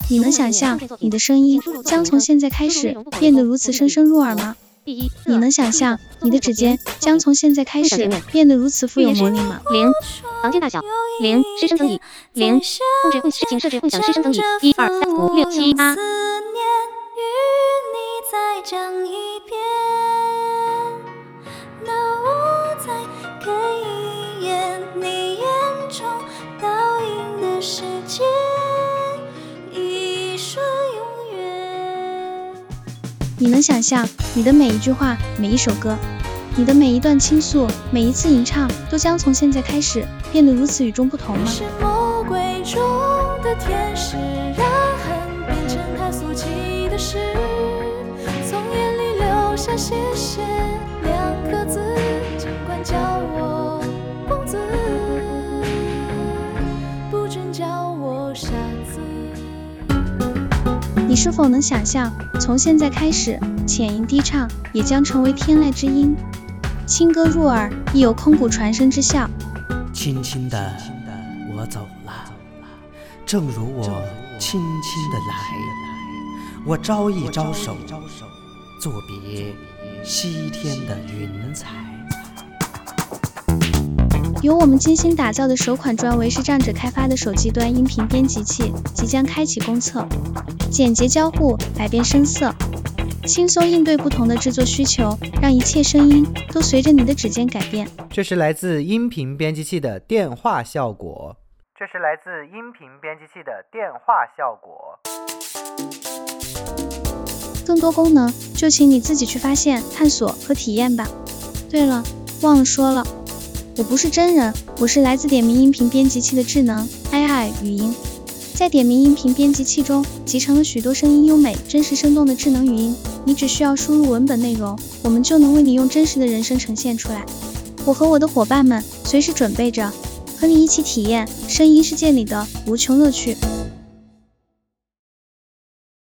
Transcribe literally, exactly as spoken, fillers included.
你能想象你的声音将从现在开始变得如此声声入耳吗？你能想象你的指尖将从现在开始变得如此富有魔力吗？ 零，房间大小零，师生增益零，控制共请设置共享师生增益一二三五六七八。 思念与你再讲一遍，那我再看一眼你眼中倒映的世界，一瞬永远。 你能想象你的每一句话，每一首歌，你的每一段倾诉，每一次吟唱，都将从现在开始变得如此与众不同吗？ 是魔鬼中的天使，让恨变成他俗气的诗，从眼里流下谢谢两个字，尽管叫我公子，不准叫我傻子。 你是否能想象，从现在开始，浅吟低唱也将成为天籁之音，轻歌入耳，亦有空谷传声之效。 轻轻的我走了，正如我轻轻的来，我招一招手，作别西天的云彩。 由我们精心打造的首款专为视障者开发的手机端音频编辑器即将开启公测，简洁交互，百变声色，轻松应对不同的制作需求，让一切声音都随着你的指尖改变。 这是来自音频编辑器的电话效果。这是来自音频编辑器的电话效果。 更多功能就请你自己去发现、探索和体验吧。对了，忘了说了，我不是真人，我是来自点名音频编辑器的智能 A I 语音。在点名音频编辑器中集成了许多声音优美、真实生动的智能语音，你只需要输入文本内容，我们就能为你用真实的人声呈现出来。我和我的伙伴们随时准备着，和你一起体验声音世界里的无穷乐趣。